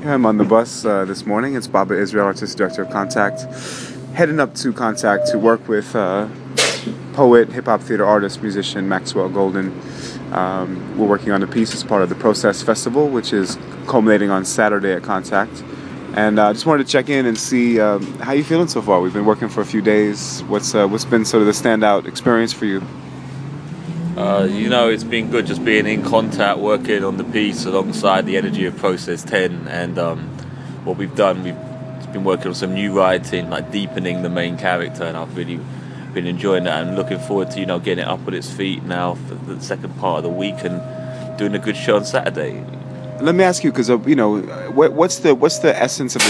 I'm on the bus this morning. It's Baba Israel, Artistic Director of Contact, heading up to Contact to work with poet, hip-hop theater artist, musician Maxwell Golden. We're working on a piece as part of the Process Festival, which is culminating on Saturday at Contact. And I just wanted to check in and see how you feeling so far. We've been working for a few days. What's been sort of the standout experience for you? It's been good just being in Contact, working on the piece alongside the energy of Process 10. And what we've done, we've been working on some new writing, like deepening the main character, and I've really been enjoying that and looking forward to getting it up on its feet now for the second part of the week and doing a good show on Saturday. Let me ask you, because what's the essence of the